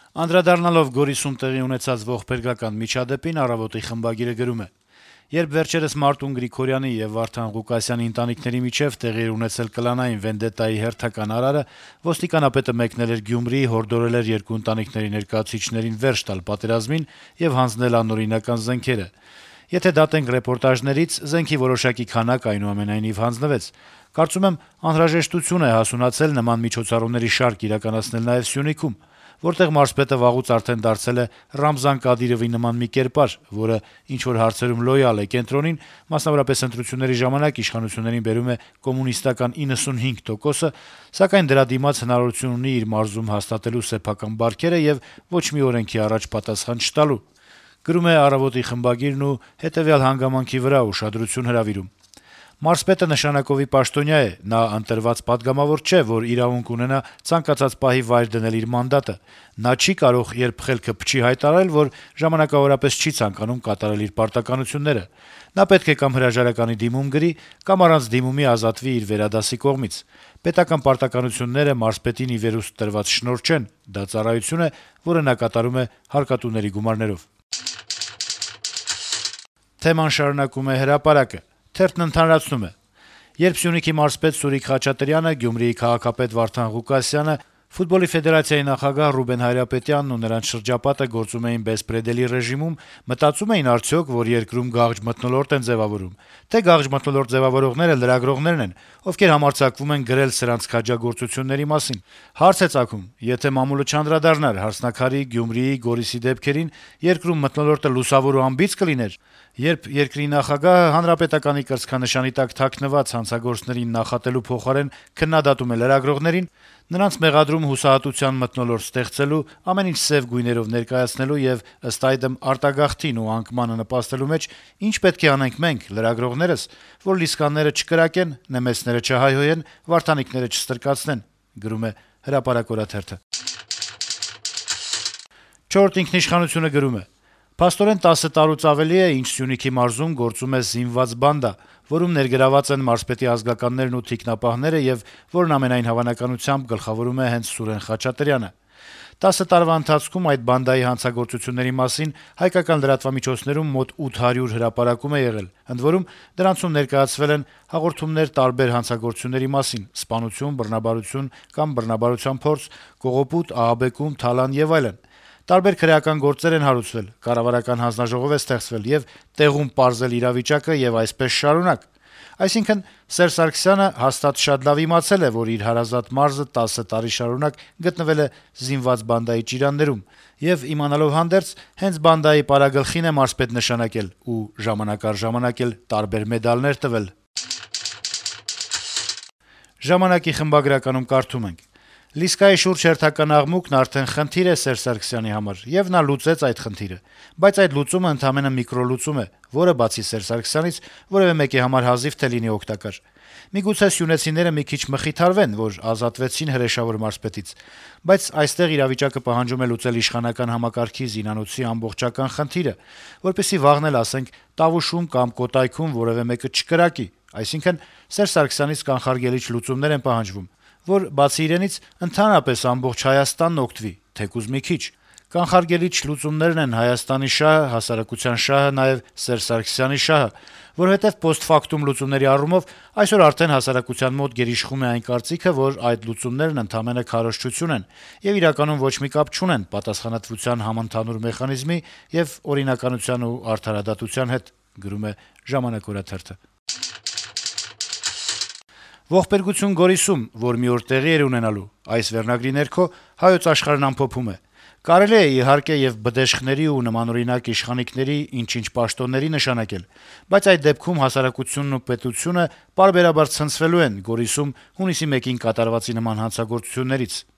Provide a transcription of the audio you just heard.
Անդրադառնալով Գորիսում տեղի ունեցած ողբերգական միջադեպին «Առավոտ»-ի խմբագիրը գրում է. - «Երբ վերջերս Մարտուն Գրիգորյանի եւ Վարդան Ղուկասյանի ընտանիքների միջեւ տեղի էր ունեցել կլանային վենդետայի հերթական արարը, ոստիկանապետը մեկնել էր Գյումրի, հորդորել էր երկու ընտանիքների ներկայացուցիչներին վերջ տալ պատերազմին եւ հանձնել անօրինական զենքերը։ Եթե դատենք ռեպորտաժներից, զենքի որոշակի քանակ այնուամենայնիվ հանձնվեց։ Կարծում եմ, անհրաժեշտություն է հասունացել նման միջոցառումների շարք իրականացնել նաեւ Սյունիքում, որտեղ մարզպետը վաղուց արդեն դարձել է Ռամզան Կադիրովի նման մի կերպար, որը ինչ-որ հարցերում լոյալ է կենտրոնին, մասնավորապես ընտրությունների ժամանակ իշխանություններին բերում է կոմունիստական 95%-ը, սակայն դրա դիմաց հնարավորություն ունի իր մարզում հաստատելու սեփական բարքերը եւ ոչ մի օրենքի առաջ պատասխան չտալու»։ Գրում է «Առավոտ»-ի խմբագիրն ու հետեւյալ հանգամանքի վրա ուշադրություն հրավիրում. - «Մարզպետը նշանակովի պաշտոնյա է, նա ընտրված պատգամավոր չէ, որ իրավունք ունենա ցանկացած պահի վայր դնել իր մանդատը: Նա չի կարող, երբ խելքը փչի, հայտարարել, որ ժամանակավորապես չի ցանկանում կատարել իր պարտականությունները: Նա պետք է կամ հրաժարականի դիմում գրի, կամ առանց դիմումի ազատվի իր վերադասի կողմից: Պետական պարտականությունները մարզպետին ի վերուստ տրված շնորհ չեն, դա ծառայություն է, որը նա կատարում է հարկատուների գումարներով»: Թեման շարունակում է «Հրապարակ»-ը. - «Ընդհանրացնում է. երբ Սյունիքի մարզպետ Սուրիկ Խաչատրյանը, Գյումրիի քաղաքապետ Վարդան Ղուկասյանը, Ֆուտբոլի ֆեդերացիայի նախագահ Ռուբեն Հայրապետյանն ու նրանց շրջապատը գործում էին բեսպրեդելի ռեժիմում, մտածում էին արդյոք, որ երկրում գաղջ մթնոլորտ են ձեւավորում, թե գաղջ մթնոլորտ ձեւավորողները լրագրողներն են, ովքեր համարձակվում են գրել սրանց քաջագործությունների մասին: Հարց է ծագում. եթե մամուլը չանդրադառնար «Հարսնաքարի», Գյումրիի, Գորիսի դեպքերին, երկրում մթնոլորտը լուսավոր ու անբիծ կլիներ: Երբ երկրի նախագահը հանրապետականի կրծքանշանի տակ թաքնված հանցագործներին նախատելու փոխարեն քննադատում է լրագրողներին, նրանց մեղադրում հուսահատության մթնոլորտ ստեղծելու, ամեն ինչ սեւ գույներով ներկայացնելու եւ, ըստ այդմ, արտագաղթին ու անկմանը նպաստելու մեջ, ինչ պետք է անենք մենք, լրագրողներս, որ լիսկանները չկրակեն, նեմեցները չհայհոյեն, վարդանիքները չստրկացնեն»: «Չորրորդ ինքնիշխանություն»-ը գրում է. - «Փաստորեն 10 տարուց ավելի է, ինչ Սյունիքի մարզում գործում է զինված բանդա, որում ներգրաված են մարզպետի ազգականներն ու թիկնապահները եւ որն ամենայն հավանականությամբ գլխավորում է հենց Սուրեն Խաչատրյանը: 10 տարվա ընթացքում այդ բանդայի հանցագործությունների մասին հայկական լրատվամիջոցներում մոտ 800 հրապարակում է եղել, ընդ որում դրանցում ներկայացվել են հաղորդումներ տարբեր հանցագործությունների մասին՝ սպանություն, բռնաբարություն կամ բռնաբարության փորձ, կողոպուտ, ահաբեկում, թալան եւ այլն: Տարբեր քրեական գործեր են հարուցվել, կառավարական հանձնաժողով է ստեղծվել եւ տեղում պարզել իրավիճակը եւ այսպես շարունակ: Այսինքն՝ Սերժ Սարգսյանը հաստատ շատ լավ իմացել է, որ իր հարազատ մարզը 10 տարի շարունակ գտնվել է զինված բանդայի ճիրաններում, եւ իմանալով հանդերձ, հենց բանդայի պարագլխին է մարզպետ նշանակել ու ժամանակ առ ժամանակ էլ տարբեր մեդալներ տվել»: «Ժամանակ»-ի խմբագրականում կարդում ենք. - «Լիսկայի շուրջ հերթական աղմուկն արդեն խնդիր է Սերժ Սարգսյանի համար, եւ նա լուծեց այդ խնդիրը: Բայց այդ լուծումը ընդամենը միկրոլուծում է, որը, բացի Սերժ Սարգսյանից, որեւէ մեկի համար հազիվ թե լինի օգտակար: Միգուցե սյունեցիները մի քիչ մխիթարվեն, որ ազատվեցին հրեշավոր մարզպետից: Բայց այստեղ իրավիճակը պահանջում է լուծել իշխանական համակարգի զինանոցի ամբողջական խնդիրը, որպեսզի վաղն էլ, ասենք, Տավուշում կամ Կոտայքում որեւէ մեկը չկրակի: Այսինքն՝ Սերժ Սարգսյանից կանխարգելիչ լուծումներ են պահանջվում, որ, բացի իրենից, ընդհանրապես ամբողջ Հայաստանն օգտվի, թեկուզ մի քիչ: Կանխարգելիչ լուծումներն են Հայաստանի շահը, հասարակության շահը, նաեւ Սերժ Սարգսյանի շահը, որովհետեւ պոստֆակտում լուծումների առումով այսօր արդեն հասարակության մոտ գերիշխում է այն կարծիքը, որ այդ լուծումներն ընդամենը քարոզչություն են եւ իրականում ոչ մի կապ չունեն պատասխանատվության համընդհանուր մեխանիզմի եւ օրինականության ու արդարադատության հետ»: «Ողբերգություն Գորիսում, որ մի օր տեղի էր ունենալու» այս վերնագրի ներքո «Հայոց Աշխարհ»-ն ամփոփում է. - «Կարելի է, իհարկե, եւ բդեշխների ու նմանօրինակ իշխանիկների ինչ-ինչ պաշտոնների նշանակել, բայց այդ դեպքում հասարակությունն ու պետությունը պարբերաբար ցնցվելու են Գորիսում հունիսի 1-ին կատարվածի նման հանցագործություններից: